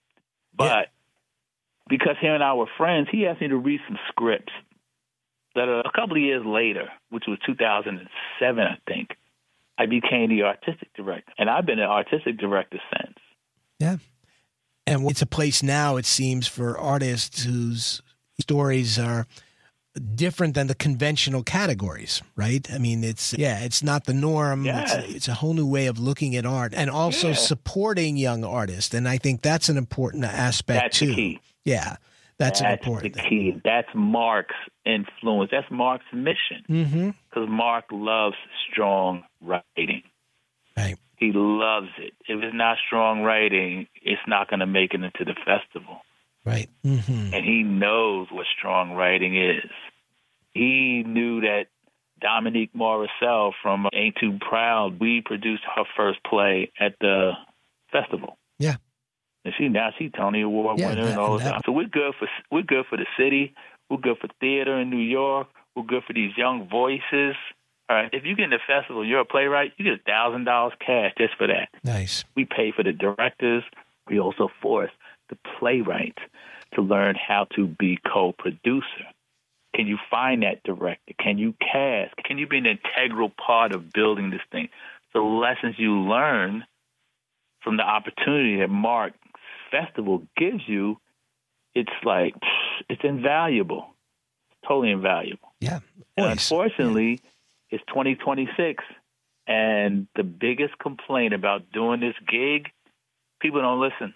Speaker 12: But because him and I were friends, he asked me to read some scripts that a couple of years later, which was 2007, I think, I became the artistic director. And I've been an artistic director since.
Speaker 1: Yeah. And it's a place now, it seems, for artists whose stories are different than the conventional categories, right? I mean, it's not the norm.
Speaker 12: Yes.
Speaker 1: It's a whole new way of looking at art and also supporting young artists. And I think that's an important aspect too.
Speaker 12: That's the key.
Speaker 1: Yeah. That's an important
Speaker 12: the key. That's Mark's influence. That's Mark's mission. Because Mark loves strong writing.
Speaker 1: Right.
Speaker 12: He loves it. If it's not strong writing, it's not going to make it into the festival.
Speaker 1: Right.
Speaker 12: And he knows what strong writing is. He knew that Dominique Morissette from Ain't Too Proud, we produced her first play at the festival.
Speaker 1: Yeah.
Speaker 12: And she's Tony Award winner and all that. So we're good for the city. We're good for theater in New York. We're good for these young voices. All right. If you get in the festival, you're a playwright, you get $1,000 cash just for that.
Speaker 1: Nice.
Speaker 12: We pay for the directors. We also force the playwrights to learn how to be co-producer. Can you find that director? Can you cast? Can you be an integral part of building this thing? The lessons you learn from the opportunity that Mark's Festival gives you, it's invaluable. It's totally invaluable.
Speaker 1: Yeah.
Speaker 12: And unfortunately, it's 2026, and the biggest complaint about doing this gig, people don't listen.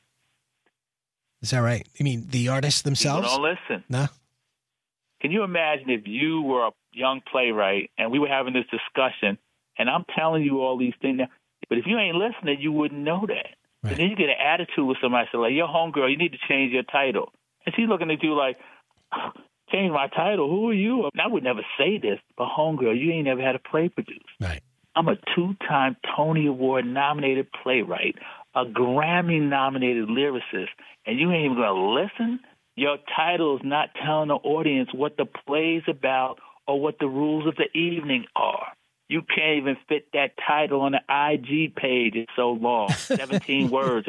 Speaker 1: Is that right? You mean the artists themselves?
Speaker 12: People don't listen.
Speaker 1: No.
Speaker 12: Can you imagine if you were a young playwright and we were having this discussion, and I'm telling you all these things now, but if you ain't listening, you wouldn't know that. Right. And then you get an attitude with somebody, say, like, yo, homegirl, you need to change your title. And she's looking at you like, change my title? Who are you? And I would never say this, but homegirl, you ain't never had a play produced.
Speaker 1: Right.
Speaker 12: I'm a 2-time Tony Award-nominated playwright, a Grammy-nominated lyricist, and you ain't even going to listen? Your title is not telling the audience what the play's about or what the rules of the evening are. You can't even fit that title on the IG page. It's so long, 17 words.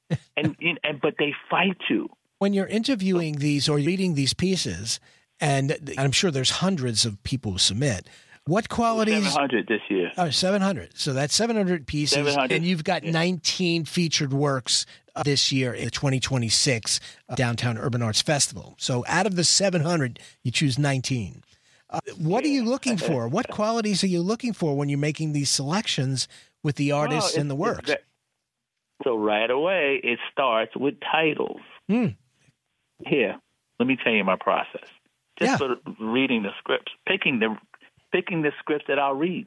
Speaker 12: But they fight you.
Speaker 1: When you're interviewing these or reading these pieces, and I'm sure there's hundreds of people who submit, what qualities?
Speaker 12: 700 this year.
Speaker 1: Oh, 700. So that's 700 pieces.
Speaker 12: 700.
Speaker 1: And you've got 19 featured works this year in the 2026 Downtown Urban Arts Festival. So out of the 700, you choose 19. What are you looking for? What qualities are you looking for when you're making these selections with the artists and the works?
Speaker 12: So right away, it starts with titles. Here, let me tell you my process. Just for reading the scripts, picking the scripts that I'll read.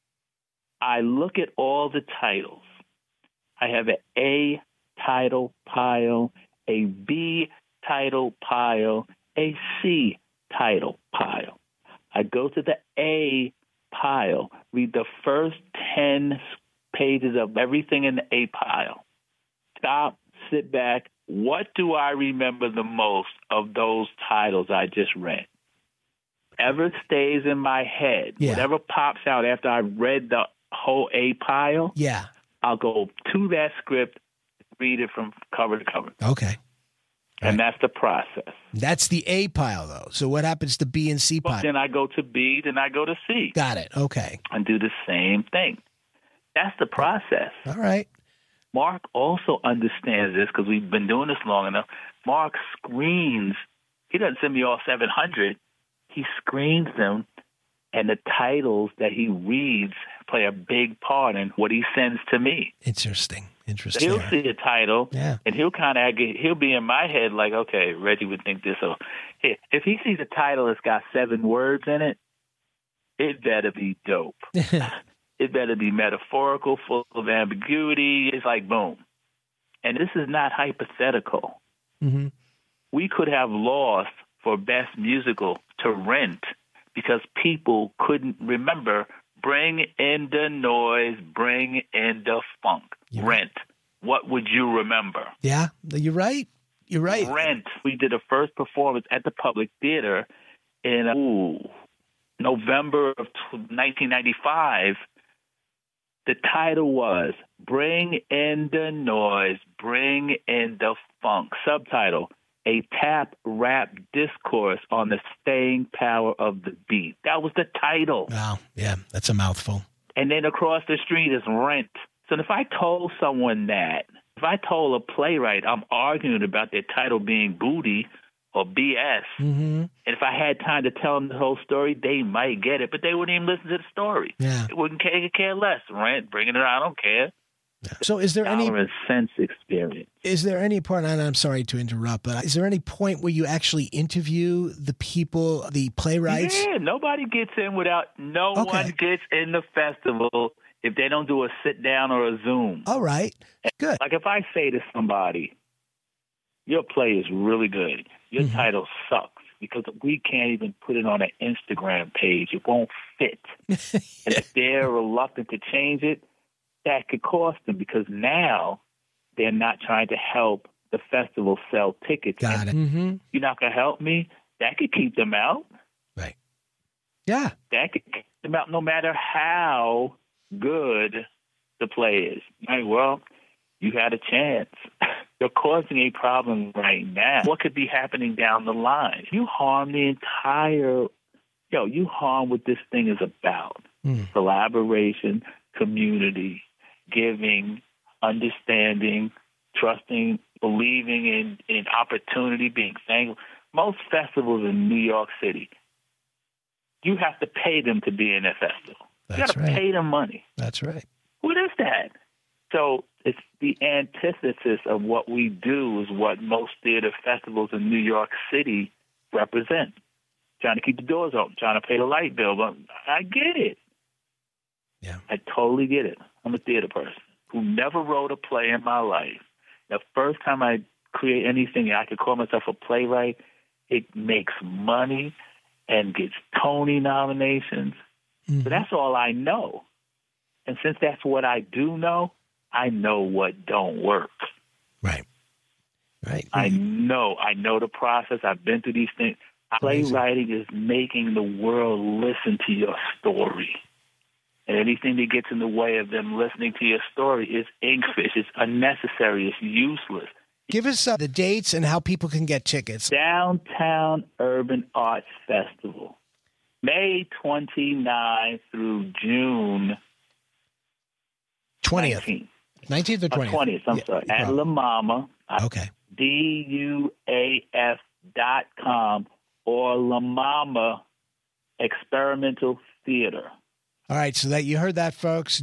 Speaker 12: I look at all the titles. I have an A title pile, a B title pile, a C title pile. I go to the A pile, read the first 10 pages of everything in the A pile. Stop, sit back. What do I remember the most of those titles I just read? Whatever stays in my head, whatever pops out after I've read the whole A pile, I'll go to that script, read it from cover to cover.
Speaker 1: Okay.
Speaker 12: And that's the process.
Speaker 1: That's the A pile, though. So what happens to B and C pile?
Speaker 12: Then I go to B, then I go to C.
Speaker 1: Got it. Okay.
Speaker 12: And do the same thing. That's the process.
Speaker 1: All right.
Speaker 12: Mark also understands this because we've been doing this long enough. Mark screens. He doesn't send me all 700. He screens them, and the titles that he reads play a big part in what he sends to me.
Speaker 1: Interesting.
Speaker 12: He'll see a title, and he'll be in my head like, okay, Reggie would think this. So if he sees a title that's got 7 words in it, it better be dope. It better be metaphorical, full of ambiguity. It's like, boom. And this is not hypothetical.
Speaker 1: Mm-hmm.
Speaker 12: We could have lost for Best Musical to Rent because people couldn't remember Bring in the Noise, Bring in the Funk. Rent. What would you remember?
Speaker 1: Yeah, you're right. You're right.
Speaker 12: Rent. We did a first performance at the Public Theater in November of 1995. The title was Bring in the Noise, Bring in the Funk. Subtitle, A Tap Rap Discourse on the Staying Power of the Beat. That was the title.
Speaker 1: Wow. Yeah, that's a mouthful.
Speaker 12: And then across the street is Rent. So if I told someone that, if I told a playwright I'm arguing about their title being booty or BS, and if I had time to tell them the whole story, they might get it, but they wouldn't even listen to the story.
Speaker 1: Yeah.
Speaker 12: They wouldn't care less. Rent, bringing it on, I don't care.
Speaker 1: Yeah. So is there any
Speaker 12: sense experience?
Speaker 1: Is there any point, and I'm sorry to interrupt, but is there any point where you actually interview the people, the playwrights?
Speaker 12: Yeah, nobody gets in without, one gets in the festival if they don't do a sit down or a Zoom.
Speaker 1: All right. Good.
Speaker 12: Like if I say to somebody, your play is really good, your title sucks, because we can't even put it on an Instagram page. It won't fit. And if they're reluctant to change it, that could cost them because now they're not trying to help the festival sell tickets.
Speaker 1: Got it. Mm-hmm.
Speaker 12: You're not going to help me? That could keep them out.
Speaker 1: Right. Yeah.
Speaker 12: That could keep them out no matter how good the play is. Right, well, you had a chance. You're causing a problem right now. What could be happening down the line? You harm the entire, you harm what this thing is about. Collaboration, community, giving, understanding, trusting, believing in opportunity, being thankful. Most festivals in New York City, you have to pay them to be in a festival. You got to pay them money.
Speaker 1: That's right.
Speaker 12: What is that? So it's the antithesis of what we do is what most theater festivals in New York City represent. Trying to keep the doors open, trying to pay the light bill. But I get it.
Speaker 1: Yeah.
Speaker 12: I totally get it. I'm a theater person who never wrote a play in my life. The first time I create anything, I could call myself a playwright. It makes money and gets Tony nominations. Mm-hmm. So that's all I know. And since that's what I do know, I know what don't work.
Speaker 1: Right. Right.
Speaker 12: I know the process. I've been through these things. Playwriting is making the world listen to your story. And anything that gets in the way of them listening to your story is inkfish. It's unnecessary. It's useless.
Speaker 1: Give us the dates and how people can get tickets.
Speaker 12: Downtown Urban Arts Festival, May 29th through June
Speaker 1: 20th. 19th or 20th?
Speaker 12: 20th, I'm sorry. At La Mama.
Speaker 1: Okay.
Speaker 12: DUAF.com or La Mama Experimental Theater.
Speaker 1: All right, so that you heard that, folks.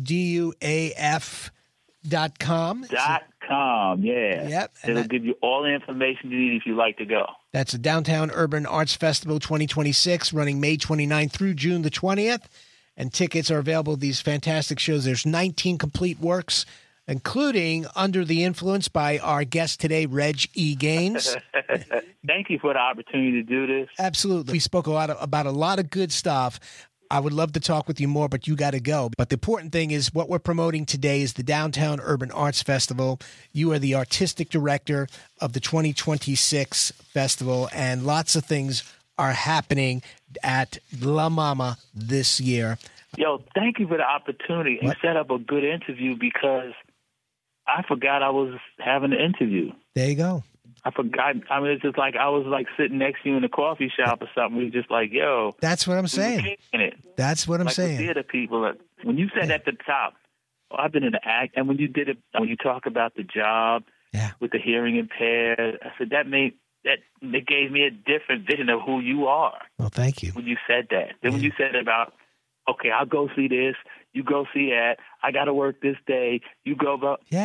Speaker 1: DUAF.com.
Speaker 12: .com, yeah.
Speaker 1: Yep.
Speaker 12: It'll give you all the information you need if you'd like to go.
Speaker 1: That's the Downtown Urban Arts Festival 2026, running May 29th through June the 20th. And tickets are available at these fantastic shows. There's 19 complete works, including Under the Influence by our guest today, Reg E. Gaines.
Speaker 12: Thank you for the opportunity to do this.
Speaker 1: Absolutely. We spoke about a lot of good stuff. I would love to talk with you more, but you got to go. But the important thing is what we're promoting today is the Downtown Urban Arts Festival. You are the artistic director of the 2026 festival, and lots of things are happening at La Mama this year.
Speaker 12: Yo, thank you for the opportunity and set up a good interview because I forgot I was having an interview.
Speaker 1: There you go.
Speaker 12: I forgot. I mean, it's just like I was like sitting next to you in a coffee shop or something. We were just like, yo.
Speaker 1: That's what I'm saying. That's what I'm saying.
Speaker 12: Theater people, when you said at the top, I've been in the act, and when you did it, when you talk about the job with the hearing impaired, I said that gave me a different vision of who you are.
Speaker 1: Well, thank you.
Speaker 12: When you said that. Then when you said about, okay, I'll go see this, you go see that, I got to work this day, you go,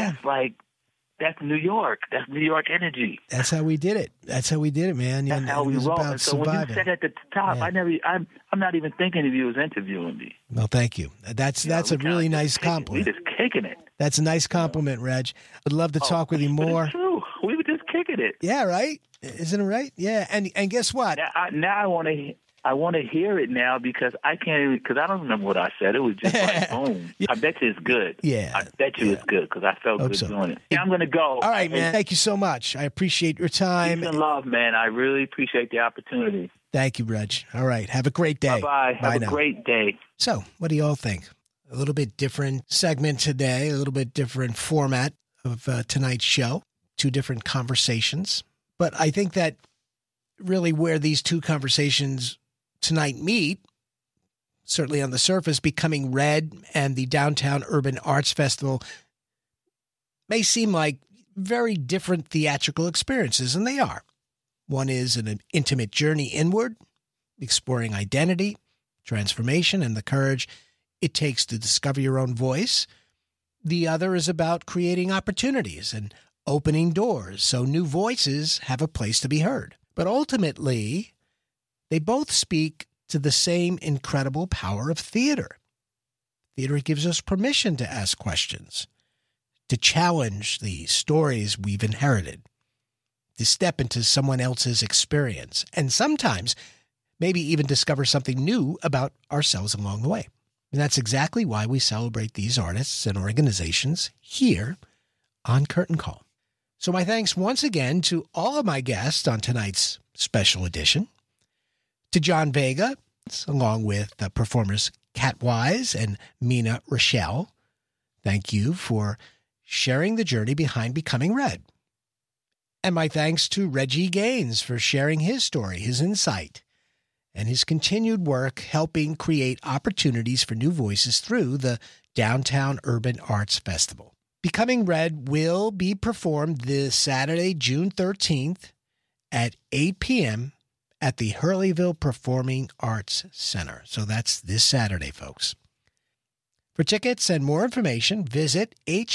Speaker 12: that's New York. That's New York energy.
Speaker 1: That's how we did it. That's how we did it, man.
Speaker 12: That's how we roll. And so when you said at the top, I'm not even thinking of you as interviewing me.
Speaker 1: Well, thank you. That's a really nice compliment.
Speaker 12: We're just kicking it.
Speaker 1: That's a nice compliment, Reg. I'd love to talk with you more.
Speaker 12: It's true. We were just kicking it.
Speaker 1: Yeah, right? Isn't it right? Yeah, and guess what?
Speaker 12: Now I want to hear it now because I can't even, because I don't remember what I said. It was just like, boom. I bet you it's good.
Speaker 1: Yeah.
Speaker 12: I bet you it's good because I felt good doing it. Yeah, I'm going to go.
Speaker 1: All right, man. Thank you so much. I appreciate your time.
Speaker 12: Peace and love, man. I really appreciate the opportunity.
Speaker 1: Thank you, Reg. All right. Have a great day.
Speaker 12: Bye-bye. Have a great day.
Speaker 1: So, what do you all think? A little bit different segment today, a little bit different format of tonight's show, 2 different conversations. But I think that really where these 2 conversations tonight meet, certainly on the surface, Becoming Red and the Downtown Urban Arts Festival may seem like very different theatrical experiences, and they are. One is an intimate journey inward, exploring identity, transformation, and the courage it takes to discover your own voice. The other is about creating opportunities and opening doors so new voices have a place to be heard. But ultimately, they both speak to the same incredible power of theater. Theater gives us permission to ask questions, to challenge the stories we've inherited, to step into someone else's experience, and sometimes maybe even discover something new about ourselves along the way. And that's exactly why we celebrate these artists and organizations here on Curtain Call. So my thanks once again to all of my guests on tonight's special edition. To John Vega, along with the performers Kat Wise and Mina Rochelle. Thank you for sharing the journey behind Becoming Red. And my thanks to Reggie Gaines for sharing his story, his insight, and his continued work helping create opportunities for new voices through the Downtown Urban Arts Festival. Becoming Red will be performed this Saturday, June 13th at 8 p.m. at the Hurleyville Performing Arts Center. So that's this Saturday, folks. For tickets and more information, visit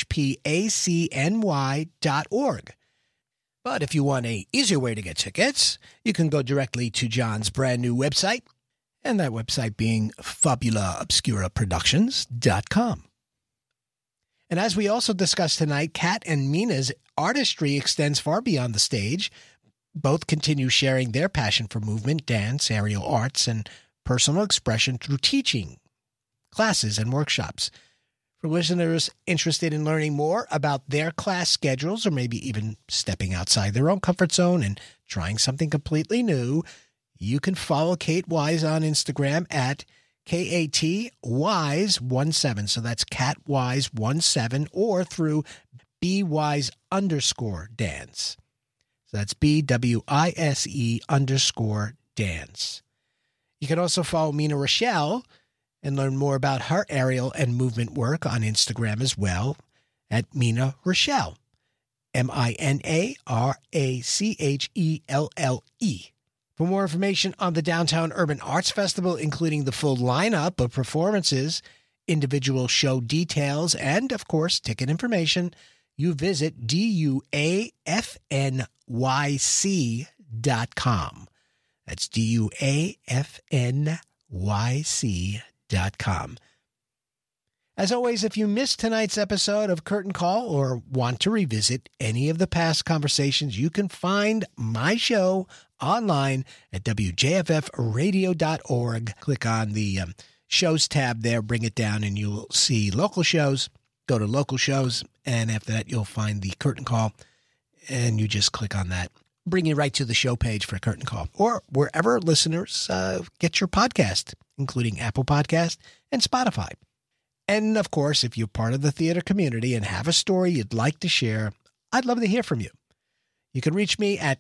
Speaker 1: hpacny.org. But if you want an easier way to get tickets, you can go directly to John's brand new website, and that website being fabulaobscuraproductions.com. And as we also discussed tonight, Kat and Mina's artistry extends far beyond the stage. Both continue sharing their passion for movement, dance, aerial arts, and personal expression through teaching, classes, and workshops. For listeners interested in learning more about their class schedules or maybe even stepping outside their own comfort zone and trying something completely new, you can follow Kate Wise on Instagram at KATWise17. So that's KatWise17, or through BWise_dance. So that's BWISE_dance. You can also follow Mina Rochelle and learn more about her aerial and movement work on Instagram as well at Mina Rochelle, MINARACHELLE. For more information on the Downtown Urban Arts Festival, including the full lineup of performances, individual show details, and, of course, ticket information, you visit DUAFNYC.com. That's DUAFNYC.com. As always, if you missed tonight's episode of Curtain Call or want to revisit any of the past conversations, you can find my show online at WJFFradio.org. Click on the shows tab there, bring it down, and you'll see local shows. Go to local shows, and after that, you'll find the Curtain Call, and you just click on that. Bring you right to the show page for Curtain Call, or wherever listeners get your podcast, including Apple Podcast and Spotify. And, of course, if you're part of the theater community and have a story you'd like to share, I'd love to hear from you. You can reach me at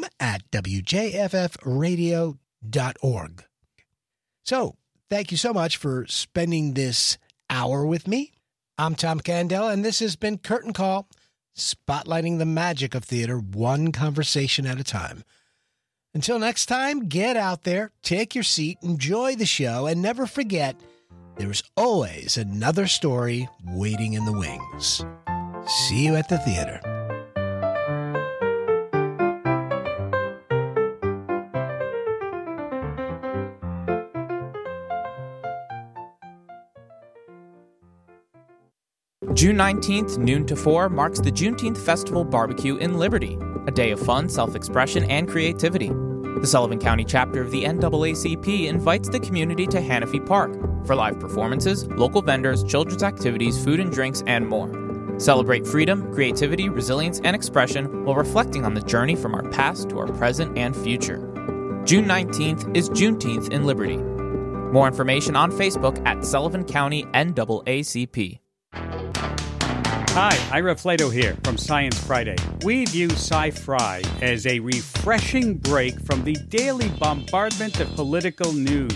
Speaker 1: tom@WJFFradio.org. So, thank you so much for spending this hour with me. I'm Tom Candela, and this has been Curtain Call, spotlighting the magic of theater one conversation at a time. Until next time, get out there, take your seat, enjoy the show, and never forget, there's always another story waiting in the wings. See you at the theater.
Speaker 14: June 19th, noon to 4, marks the Juneteenth Festival Barbecue in Liberty, a day of fun, self-expression, and creativity. The Sullivan County chapter of the NAACP invites the community to Hanafy Park for live performances, local vendors, children's activities, food and drinks, and more. Celebrate freedom, creativity, resilience, and expression while reflecting on the journey from our past to our present and future. June 19th is Juneteenth in Liberty. More information on Facebook at Sullivan County NAACP.
Speaker 15: Hi, Ira Flato here from Science Friday. We view Sci-Fri as a refreshing break from the daily bombardment of political news.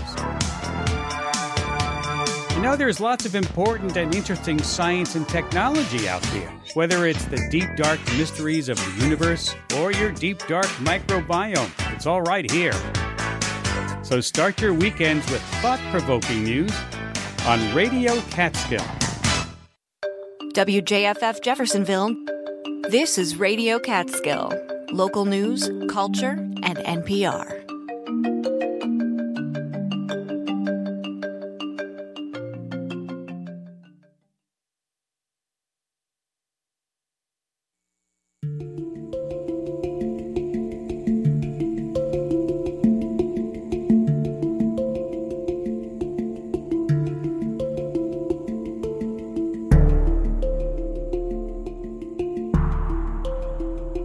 Speaker 15: You know, there's lots of important and interesting science and technology out there. Whether it's the deep, dark mysteries of the universe or your deep, dark microbiome, it's all right here. So start your weekends with thought-provoking news on Radio Catskill.
Speaker 16: WJFF Jeffersonville. This is Radio Catskill. Local news, culture, and NPR.